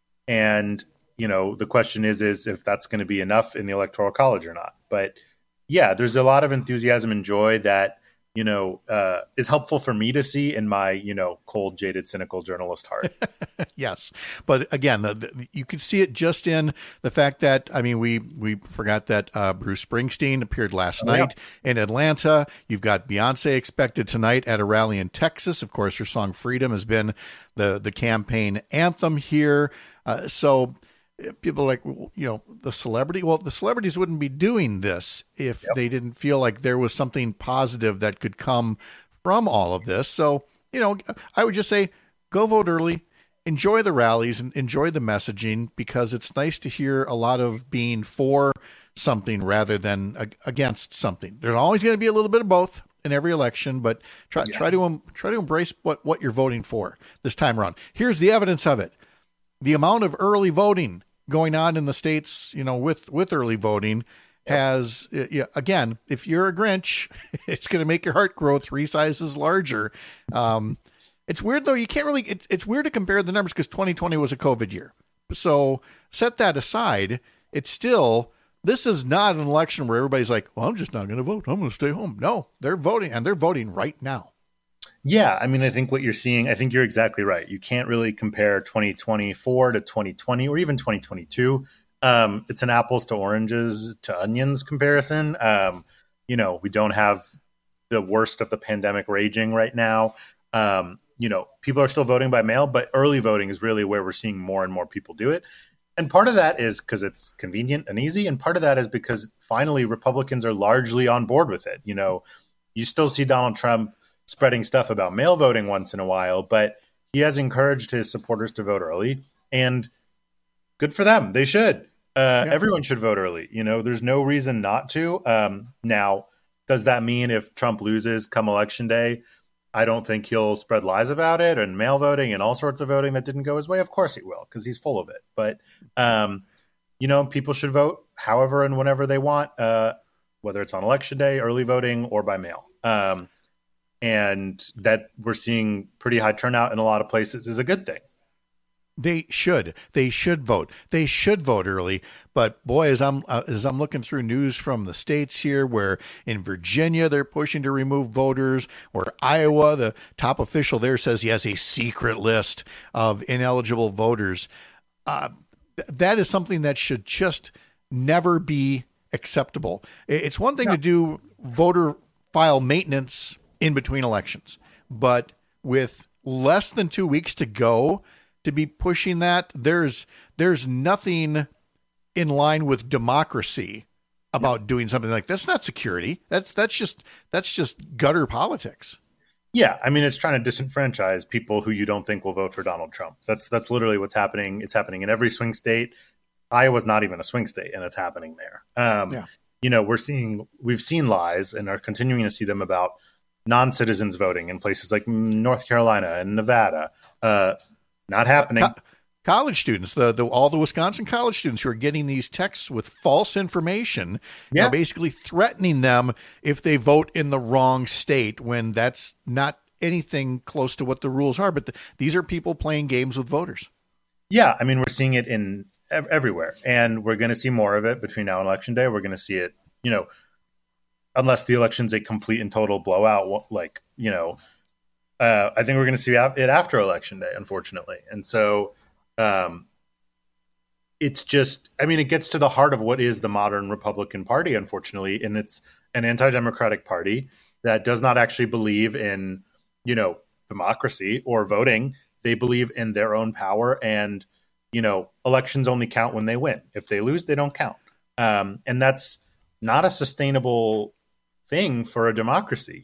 the question is if that's going to be enough in the Electoral College or not. But yeah, there's a lot of enthusiasm and joy that, is helpful for me to see in my, cold, jaded, cynical journalist heart. Yes. But again, you can see it just in the fact that, we forgot that Bruce Springsteen appeared last night in Atlanta. You've got Beyonce expected tonight at a rally in Texas. Of course, her song Freedom has been the campaign anthem here. So people are like, the celebrities wouldn't be doing this if they didn't feel like there was something positive that could come from all of this. So, I would just say, go vote early, enjoy the rallies and enjoy the messaging, because it's nice to hear a lot of being for something rather than against something. There's always going to be a little bit of both in every election, but try to embrace what you're voting for this time around. Here's the evidence of it. The amount of early voting going on in the states, with early voting has, again, if you're a Grinch, it's going to make your heart grow 3 sizes larger. It's weird, though. You can't really, it's weird to compare the numbers because 2020 was a COVID year. So set that aside. It's still, this is not an election where everybody's like, well, I'm just not going to vote. I'm going to stay home. No, they're voting, and they're voting right now. Yeah, I think what you're seeing, I think you're exactly right. You can't really compare 2024 to 2020 or even 2022. It's an apples to oranges to onions comparison. We don't have the worst of the pandemic raging right now. People are still voting by mail, but early voting is really where we're seeing more and more people do it. And part of that is because it's convenient and easy. And part of that is because finally Republicans are largely on board with it. You still see Donald Trump spreading stuff about mail voting once in a while, but he has encouraged his supporters to vote early, and good for them. They should. Everyone should vote early. There's no reason not to. Now, does that mean if Trump loses come election day, I don't think he'll spread lies about it and mail voting and all sorts of voting that didn't go his way? Of course he will, because he's full of it. But, people should vote however and whenever they want, whether it's on election day, early voting, or by mail. And that we're seeing pretty high turnout in a lot of places is a good thing. They should vote. They should vote early. But boy, as I'm looking through news from the states here, where in Virginia they're pushing to remove voters, or Iowa, the top official there says he has a secret list of ineligible voters. That is something that should just never be acceptable. It's one thing to do voter file maintenance in between elections, but with less than 2 weeks to go, to be pushing that, there's nothing in line with democracy about doing something like this. That's not security. That's just gutter politics. Yeah, I mean, it's trying to disenfranchise people who you don't think will vote for Donald Trump. That's literally what's happening. It's happening in every swing state. Iowa's not even a swing state, and it's happening there. We've seen lies and are continuing to see them about non-citizens voting in places like North Carolina and Nevada. Not happening. College students, all the Wisconsin college students who are getting these texts with false information, basically threatening them if they vote in the wrong state, when that's not anything close to what the rules are. But these are people playing games with voters. Yeah, I mean, we're seeing it in everywhere, and we're going to see more of it between now and Election Day. We're going to see it, unless the election's a complete and total blowout, I think we're going to see it after Election Day, unfortunately. And so it's just, it gets to the heart of what is the modern Republican Party, unfortunately. And it's an anti-democratic party that does not actually believe in, democracy or voting. They believe in their own power, and, elections only count when they win. If they lose, they don't count. And that's not a sustainable thing for a democracy.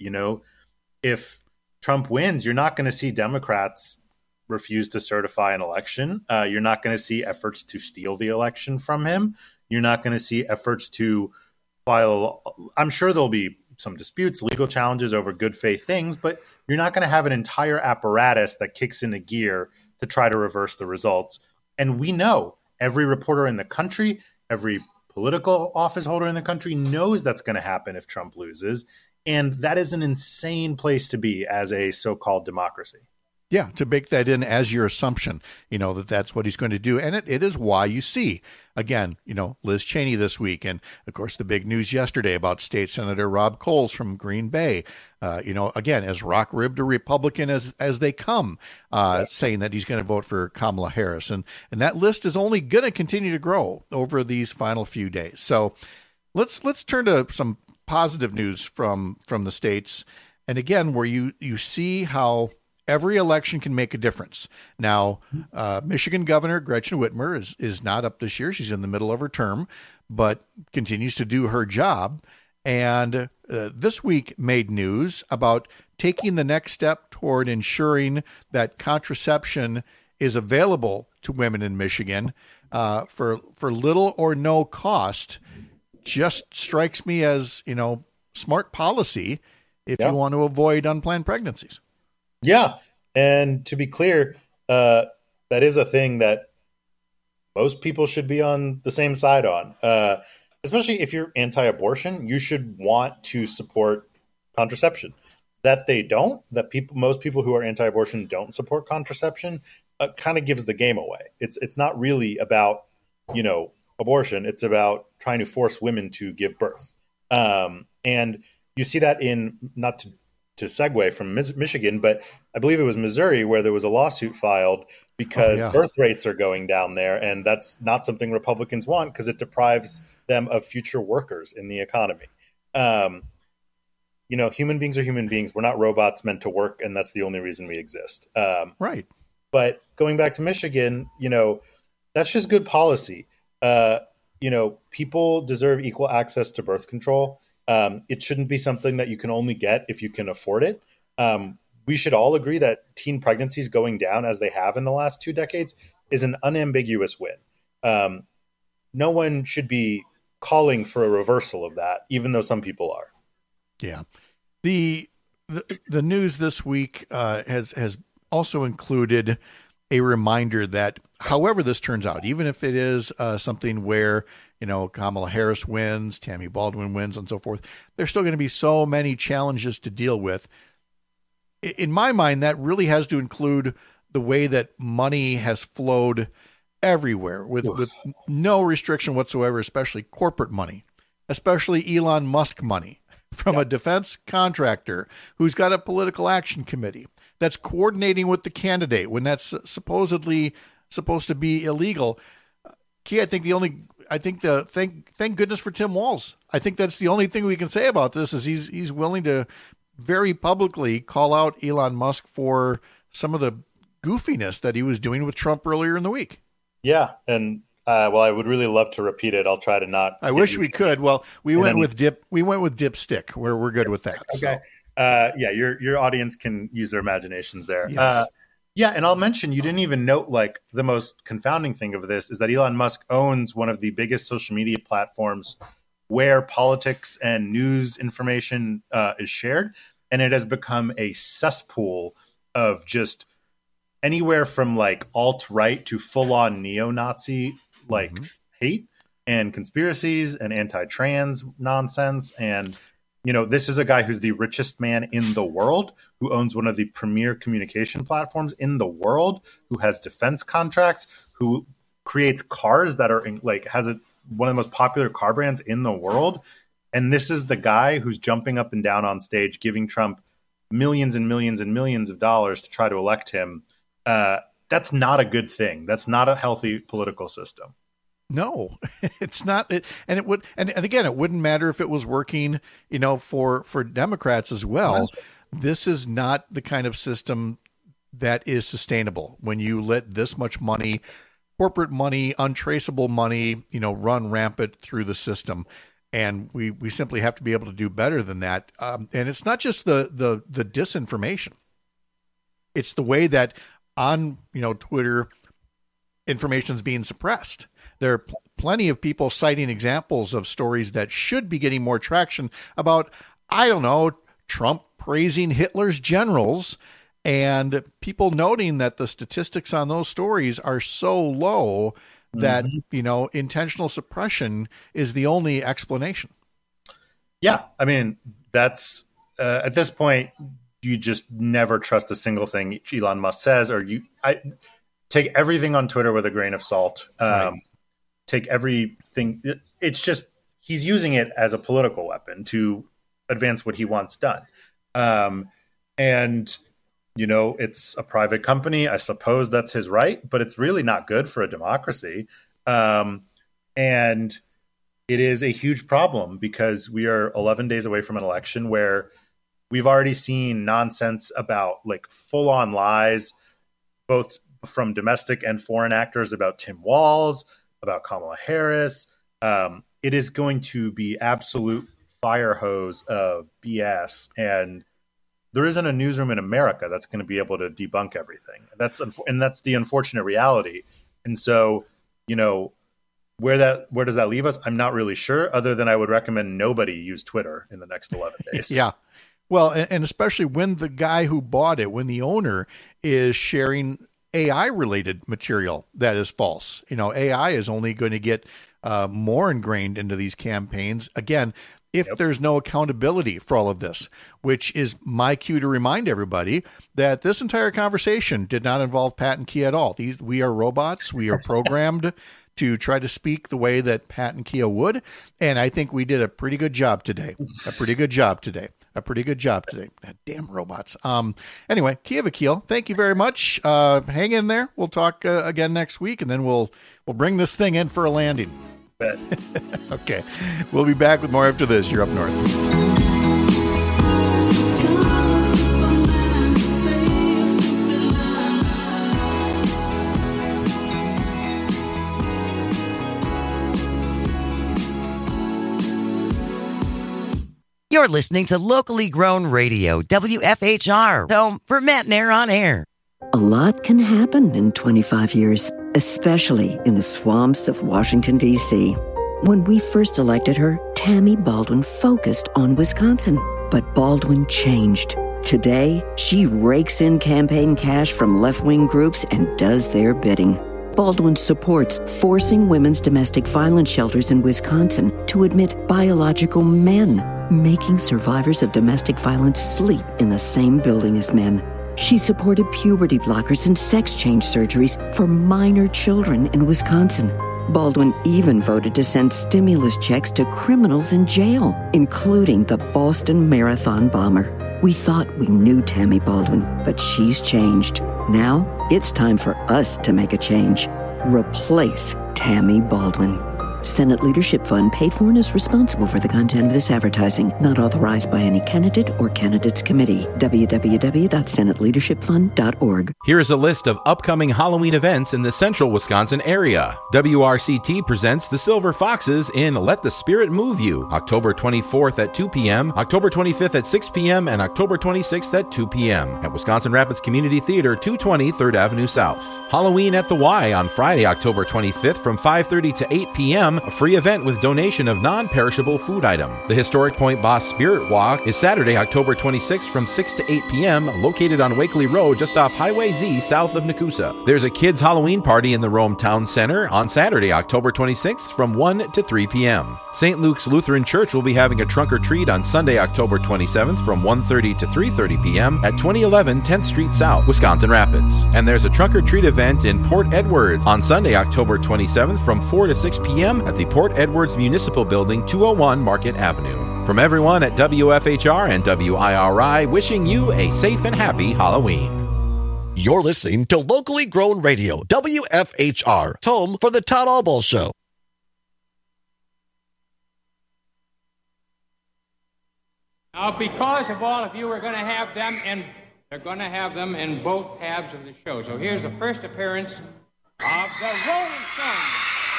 If Trump wins, you're not going to see Democrats refuse to certify an election. You're not going to see efforts to steal the election from him. You're not going to see efforts to file. I'm sure there'll be some disputes, legal challenges over good faith things, but you're not going to have an entire apparatus that kicks into gear to try to reverse the results. And we know every reporter in the country, every political office holder in the country knows that's going to happen if Trump loses. And that is an insane place to be as a so-called democracy. Yeah, to bake that in as your assumption, that's what he's going to do. And it is why you see, again, Liz Cheney this week. And, of course, the big news yesterday about State Senator Rob Coles from Green Bay, again, as rock-ribbed a Republican as they come, saying that he's going to vote for Kamala Harris. And that list is only going to continue to grow over these final few days. So let's turn to some positive news from the states. And, again, where you see how every election can make a difference. Now, Michigan Governor Gretchen Whitmer is not up this year. She's in the middle of her term, but continues to do her job. And this week made news about taking the next step toward ensuring that contraception is available to women in Michigan for little or no cost. Just strikes me as, smart policy if you want to avoid unplanned pregnancies. Yeah. And to be clear, that is a thing that most people should be on the same side on, especially if you're anti-abortion. You should want to support contraception. That they don't, most people who are anti-abortion don't support contraception, kind of gives the game away. It's not really about, abortion. It's about trying to force women to give birth. And you see that in, not to segue from Michigan, but I believe it was Missouri where there was a lawsuit filed because birth rates are going down there. And that's not something Republicans want because it deprives them of future workers in the economy. Human beings are human beings. We're not robots meant to work. And that's the only reason we exist. Right. But going back to Michigan, that's just good policy. People deserve equal access to birth control. It shouldn't be something that you can only get if you can afford it. we should all agree that teen pregnancies going down as they have in the last 2 decades is an unambiguous win. No one should be calling for a reversal of that, even though some people are. Yeah. The news this week has also included a reminder that however this turns out, even if it is something where, Kamala Harris wins, Tammy Baldwin wins, and so forth, there's still going to be so many challenges to deal with. In my mind, that really has to include the way that money has flowed everywhere with no restriction whatsoever, especially corporate money, especially Elon Musk money from a defense contractor who's got a political action committee that's coordinating with the candidate when that's supposedly supposed to be illegal. Key, thank goodness for Tim Walz. I think that's the only thing we can say about this is he's willing to very publicly call out Elon Musk for some of the goofiness that he was doing with Trump earlier in the week. Yeah, and I would really love to repeat it. I'll try to not. I wish we could. Well, we went with dipstick. We're good with that. Okay. So. Your audience can use their imaginations there. Yes. And I'll mention you didn't even note the most confounding thing of this is that Elon Musk owns one of the biggest social media platforms where politics and news information is shared, and it has become a cesspool of just anywhere from alt-right to full-on neo-Nazi hate and conspiracies and anti-trans nonsense. And, this is a guy who's the richest man in the world, who owns one of the premier communication platforms in the world, who has defense contracts, who creates cars that are one of the most popular car brands in the world. And this is the guy who's jumping up and down on stage, giving Trump millions and millions and millions of dollars to try to elect him. That's not a good thing. That's not a healthy political system. No, it's not. And it would, and again, it wouldn't matter if it was working, for Democrats as well. This is not the kind of system that is sustainable when you let this much money, corporate money, untraceable money, run rampant through the system. And we simply have to be able to do better than that. And it's not just the disinformation. It's the way that on, Twitter, information is being suppressed. There are plenty of people citing examples of stories that should be getting more traction about, Trump praising Hitler's generals, and people noting that the statistics on those stories are so low that, intentional suppression is the only explanation. Yeah. I mean, that's at this point, you just never trust a single thing Elon Musk says, or I take everything on Twitter with a grain of salt. Right. Take everything. It's just, he's using it as a political weapon to advance what he wants done. And, it's a private company. I suppose that's his right, but it's really not good for a democracy. And it is a huge problem because we are 11 days away from an election where we've already seen nonsense about full-on lies, both from domestic and foreign actors about Tim Walz, about Kamala Harris. It is going to be absolute fire hose of BS, and there isn't a newsroom in America that's going to be able to debunk everything. That's the unfortunate reality. And so, where does that leave us? I'm not really sure, other than I would recommend nobody use Twitter in the next 11 days. Yeah. Well, and especially when the guy who bought it, when the owner is sharing AI-related material that is false. AI is only going to get more ingrained into these campaigns. Again, if there's no accountability for all of this, which is my cue to remind everybody that this entire conversation did not involve Pat and Kia at all. We are robots. We are programmed to try to speak the way that Pat and Kia would. And I think we did a pretty good job today. Damn robots. Anyway, Kia Vakil, thank you very much. Hang in there. We'll talk again next week, and then we'll bring this thing in for a landing. Okay. We'll be back with more after this. You're up north. You're listening to locally grown radio, WFHR, home for Matt Nair on Air. A lot can happen in 25 years, especially in the swamps of Washington, D.C. When we first elected her, Tammy Baldwin focused on Wisconsin. But Baldwin changed. Today, she rakes in campaign cash from left-wing groups and does their bidding. Baldwin supports forcing women's domestic violence shelters in Wisconsin to admit biological men, making survivors of domestic violence sleep in the same building as men. She supported puberty blockers and sex change surgeries for minor children in Wisconsin. Baldwin even voted to send stimulus checks to criminals in jail, including the Boston Marathon bomber. We thought we knew Tammy Baldwin, but she's changed. Now it's time for us to make a change. Replace Tammy Baldwin. Senate Leadership Fund paid for and is responsible for the content of this advertising, not authorized by any candidate or candidates committee. www.senateleadershipfund.org. Here is a list of upcoming Halloween events in the central Wisconsin area. WRCT presents the Silver Foxes in Let the Spirit Move You, October 24th at 2 p.m., October 25th at 6 p.m., and October 26th at 2 p.m. at Wisconsin Rapids Community Theater, 220 3rd Avenue South. Halloween at the Y on Friday, October 25th from 5:30 to 8 p.m., a free event with donation of non-perishable food item. The Historic Point Boss Spirit Walk is Saturday, October 26th from 6 to 8 p.m., located on Wakely Road just off Highway Z south of Nakusa. There's a kids' Halloween party in the Rome Town Center on Saturday, October 26th from 1 to 3 p.m. St. Luke's Lutheran Church will be having a trunk or treat on Sunday, October 27th from 1:30 to 3:30 p.m. at 2011 10th Street South, Wisconsin Rapids. And there's a trunk or treat event in Port Edwards on Sunday, October 27th from 4 to 6 p.m. at the Port Edwards Municipal Building, 201 Market Avenue. From everyone at WFHR and WIRI, wishing you a safe and happy Halloween. You're listening to locally grown radio, WFHR, home for the Todd Albaugh Show. Now, because of all of you, we're going to have them in, they're going to have them in both halves of the show. So here's the first appearance of the Rolling Stones.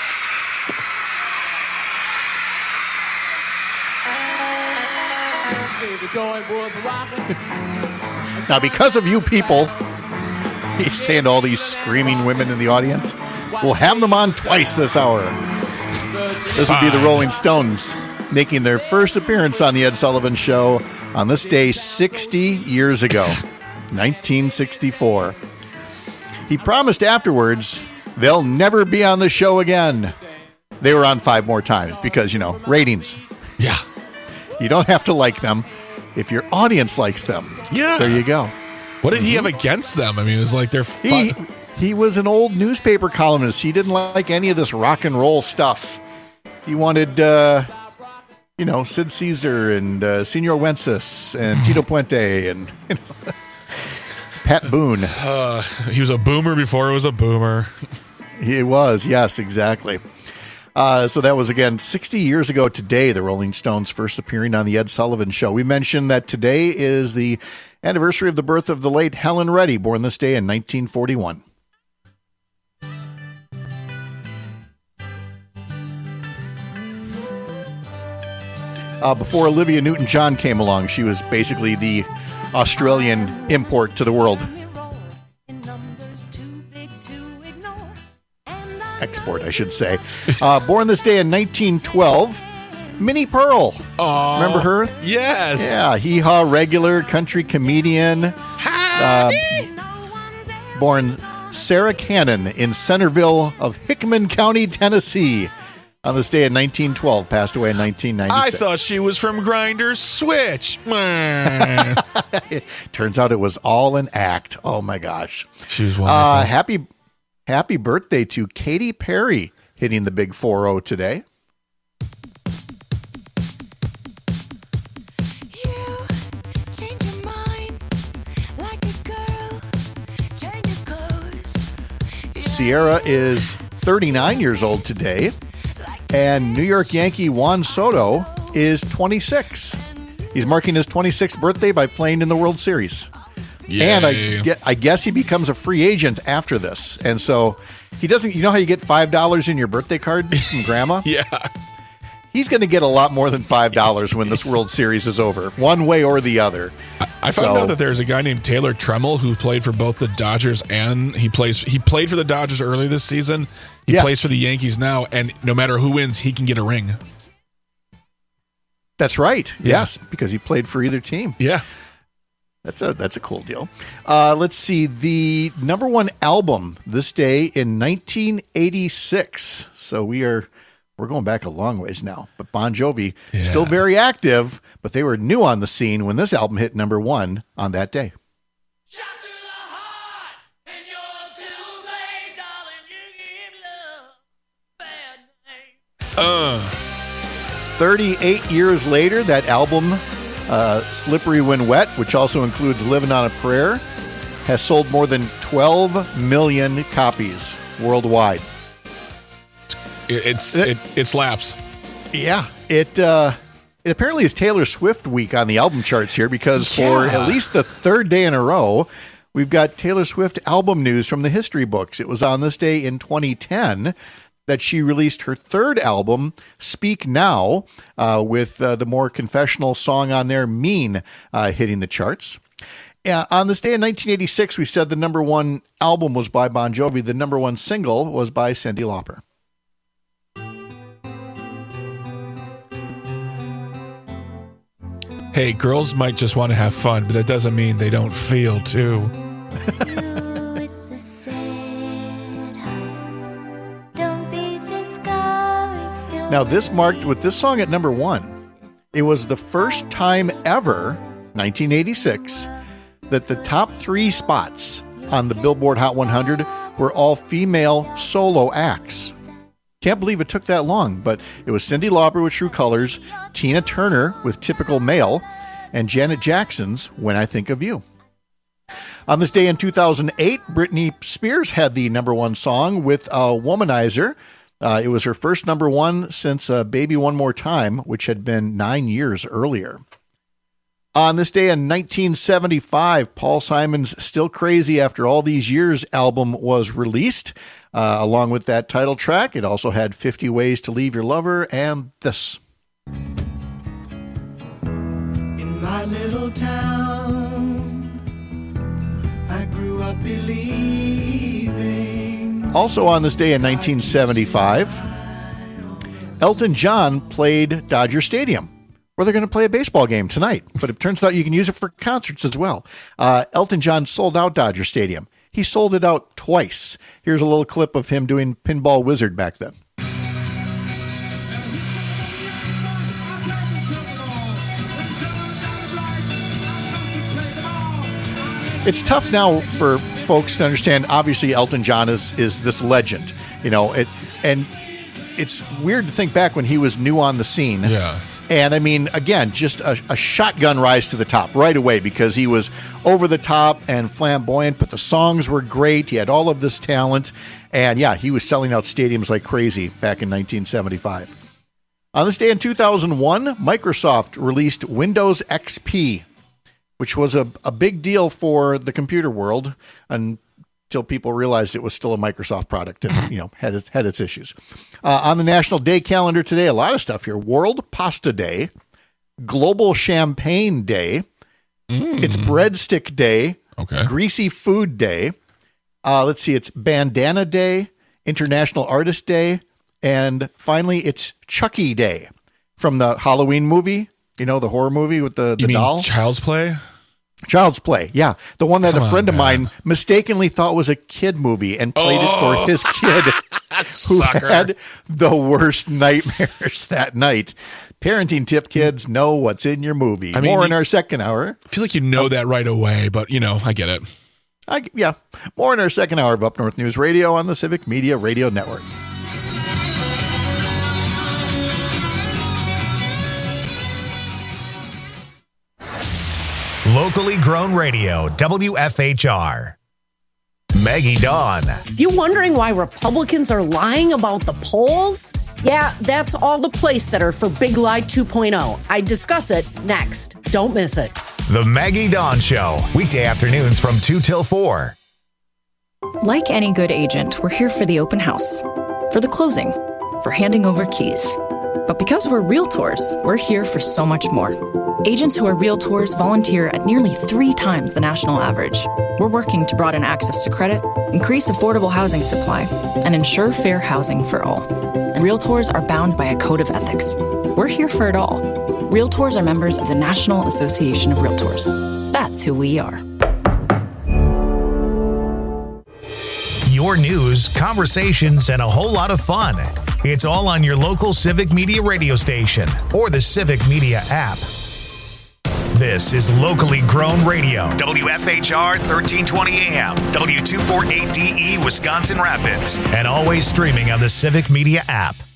The joint was rocking. Now, because of you people, he's saying to all these screaming women in the audience, we'll have them on twice this hour. This would be the Rolling Stones making their first appearance on the Ed Sullivan Show on this day 60 years ago, 1964. He promised afterwards they'll never be on the show again. They were on 5 more times because, ratings. Yeah. You don't have to like them if your audience likes them. Yeah. There you go. What did he have against them? I mean, it's like they're... He was an old newspaper columnist. He didn't like any of this rock and roll stuff. He wanted, Sid Caesar and Senor Wences and Tito Puente and Pat Boone. He was a boomer before he was a boomer. He was, yes, exactly. So that was, again, 60 years ago today, the Rolling Stones first appearing on the Ed Sullivan Show. We mentioned that today is the anniversary of the birth of the late Helen Reddy, born this day in 1941. Before Olivia Newton-John came along, she was basically the Australian import to the world. Export, I should say. Born this day in 1912, Minnie Pearl. Aww. Remember her? Yes. Yeah, hee-haw regular, country comedian. Born Sarah Cannon in Centerville of Hickman County, Tennessee. On this day in 1912, passed away in 1996. I thought she was from Grindr's Switch. Turns out it was all an act. Oh, my gosh. She was wonderful. Happy birthday to Katy Perry, hitting the big 4-0 today. Sierra is 39 years old today. And New York Yankee Juan Soto is 26. He's marking his 26th birthday by playing in the World Series. Yay. And I guess he becomes a free agent after this. And so he doesn't, you know how you get $5 in your birthday card from grandma? Yeah. he's going to get a lot more than $5 when this World Series is over, one way or the other. I found out that there's a guy named Taylor Tremmel who played for both the Dodgers and he played for the Dodgers early this season. He plays for the Yankees now, and no matter who wins, he can get a ring. That's right. Yeah. Yes, because he played for either team. Yeah. That's a cool deal. Let's see. The number one album this day in 1986. So we're going back a long ways now. But Bon Jovi, still very active, but they were new on the scene when this album hit number one on that day. 38 years later, that album, Slippery When Wet, which also includes Living on a Prayer, has sold more than 12 million copies worldwide. It slaps. Yeah. It apparently is Taylor Swift week on the album charts here because for at least the third day in a row, we've got Taylor Swift album news from the history books. It was on this day in 2010 that she released her third album, Speak Now, with the more confessional song on there, Mean, hitting the charts. On this day in 1986, we said the number one album was by Bon Jovi. The number one single was by Cyndi Lauper. Hey, girls might just want to have fun, but that doesn't mean they don't feel too. Now, this marked, with this song at number one, it was the first time ever, 1986, that the top three spots on the Billboard Hot 100 were all female solo acts. Can't believe it took that long, but it was Cyndi Lauper with True Colors, Tina Turner with Typical Male, and Janet Jackson's When I Think of You. On this day in 2008, Britney Spears had the number one song with Womanizer. It was her first number one since Baby One More Time, which had been 9 years earlier. On this day in 1975, Paul Simon's Still Crazy After All These Years album was released. Along with that title track, it also had 50 Ways to Leave Your Lover and this. In my little town, I grew up believing. Also on this day in 1975, Elton John played Dodger Stadium, where they're going to play a baseball game tonight. But it turns out you can use it for concerts as well. Elton John sold out Dodger Stadium. He sold it out twice. Here's a little clip of him doing Pinball Wizard back then. It's tough now for folks to understand. Obviously, Elton John is this legend, and it's weird to think back when he was new on the scene. Yeah. And I mean, again, just a shotgun rise to the top right away because he was over the top and flamboyant, but the songs were great. He had all of this talent. And yeah, he was selling out stadiums like crazy back in 1975. On this day in 2001, Microsoft released Windows XP, which was a big deal for the computer world until people realized it was still a Microsoft product and had its issues. On the National Day calendar today, a lot of stuff here. World Pasta Day, Global Champagne Day, it's Breadstick Day, Greasy Food Day. Let's see, it's Bandana Day, International Artist Day, and finally it's Chucky Day from the Halloween movie. The horror movie with the doll? Child's Play? Child's Play, yeah. The one that a friend of mine mistakenly thought was a kid movie and played it for his kid who had the worst nightmares that night. Parenting tip, kids, know what's in your movie. More in our second hour. I feel like you know that right away, but, I get it. More in our second hour of Up North News Radio on the Civic Media Radio Network. Locally grown radio, WFHR. Maggie Dawn. You wondering why Republicans are lying about the polls? Yeah, that's all the place setter for Big Lie 2.0. I discuss it next. Don't miss it. The Maggie Dawn Show, weekday afternoons from 2 till 4. Like any good agent, we're here for the open house, for the closing, for handing over keys. But because we're Realtors, we're here for so much more. Agents who are Realtors volunteer at nearly 3 times the national average. We're working to broaden access to credit, increase affordable housing supply, and ensure fair housing for all. And Realtors are bound by a code of ethics. We're here for it all. Realtors are members of the National Association of Realtors. That's who we are. Your news, conversations, and a whole lot of fun. It's all on your local Civic Media radio station or the Civic Media app. This is locally grown radio. WFHR 1320 AM, W248DE, Wisconsin Rapids, and always streaming on the Civic Media app.